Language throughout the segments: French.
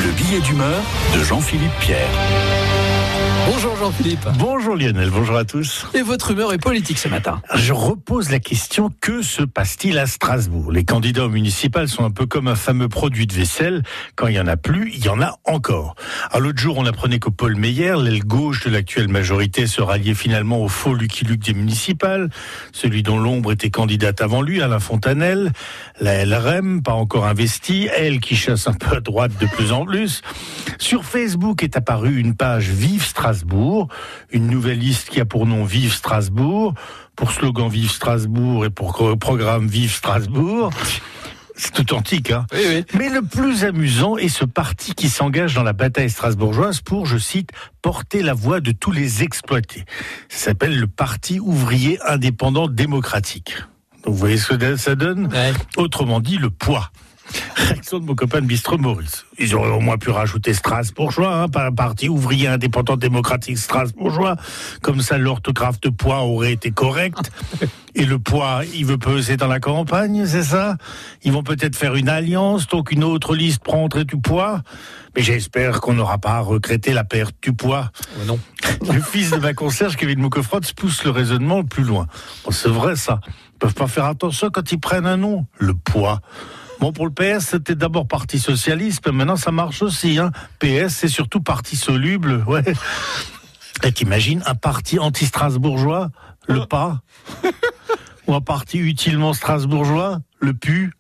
Le billet d'humeur de Jean-Philippe Pierre. Bonjour Jean-Philippe. Bonjour Lionel, bonjour à tous. Et votre humeur est politique ce matin. Je repose la question, que se passe-t-il à Strasbourg ? Les candidats aux municipales sont un peu comme un fameux produit de vaisselle. Quand il n'y en a plus, il y en a encore. Alors, l'autre jour, on apprenait que Paul Meyer, l'aile gauche de l'actuelle majorité, se ralliait finalement au faux Lucky Luke des municipales. Celui dont l'ombre était candidate avant lui, Alain Fontanelle. La LRM, pas encore investie, elle qui chasse un peu à droite de plus en plus. Sur Facebook est apparue une page Vive Strasbourg, une nouvelle liste qui a pour nom Vive Strasbourg, pour slogan Vive Strasbourg et pour programme Vive Strasbourg. C'est tout antique, hein. Oui. Mais le plus amusant est ce parti qui s'engage dans la bataille strasbourgeoise pour, je cite, porter la voix de tous les exploités. Ça s'appelle le Parti ouvrier indépendant démocratique. Donc vous voyez ce que ça donne ? Ouais. Autrement dit, le poids. Réaction de mon copain de Bistrot Maurice. Ils auraient au moins pu rajouter Strasbourgeois, pas un parti ouvrier indépendant démocratique strasbourgeois. Comme ça, l'orthographe de poids aurait été correcte. Et le poids, il veut peser dans la campagne, c'est ça ? Ils vont peut-être faire une alliance, donc une autre liste prendrait du poids. Mais j'espère qu'on n'aura pas à regretter la perte du poids. Non. Le fils de ma concierge, Kevin Moukofrotz, pousse le raisonnement plus loin. Bon, c'est vrai ça. Ils peuvent pas faire attention quand ils prennent un nom. Le poids. Bon, pour le PS, c'était d'abord Parti Socialiste, mais maintenant ça marche aussi, hein. PS, c'est surtout Parti Soluble, ouais. Et t'imagines un parti anti-strasbourgeois, le PAS, ou un parti utilement strasbourgeois, le PU.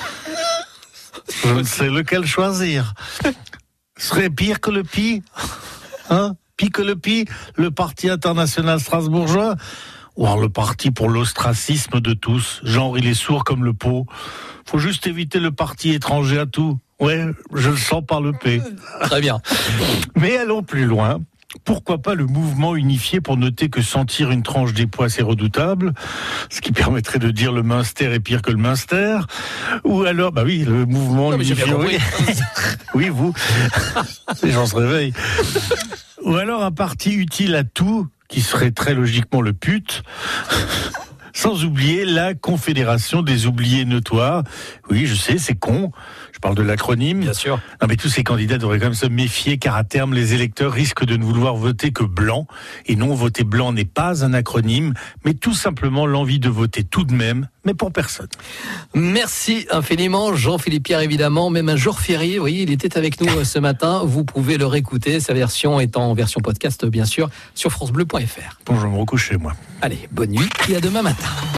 Je ne sais lequel choisir. Ce serait pire que le PI, hein? Pire que le PI, le Parti international strasbourgeois, ou alors le parti pour l'ostracisme de tous, genre il est sourd comme le pot. Faut juste éviter le parti étranger à tout. Ouais, je le sens par le P. Très bien. Mais allons plus loin. Pourquoi pas le mouvement unifié pour noter que sentir une tranche des pois c'est redoutable, ce qui permettrait de dire le Munster est pire que le Munster, ou alors, bah oui, le mouvement Non, mais j'ai unifié. bien compris. Oui, vous, les gens se réveillent. Ou alors un parti utile à tout, qui serait très logiquement le PUT. Sans oublier la Confédération des oubliés notoires. Oui, je sais, c'est con. Je parle de l'acronyme. Bien sûr. Non, mais tous ces candidats devraient quand même se méfier, car à terme, les électeurs risquent de ne vouloir voter que blanc. Et non, voter blanc n'est pas un acronyme, mais tout simplement l'envie de voter tout de même, mais pour personne. Merci infiniment Jean-Philippe Pierre, évidemment. Même un jour férié, oui, il était avec nous ce matin. Vous pouvez le réécouter. Sa version est en version podcast, bien sûr, sur francebleu.fr. Bon, je vais me recoucher, moi. Allez, bonne nuit et à demain matin.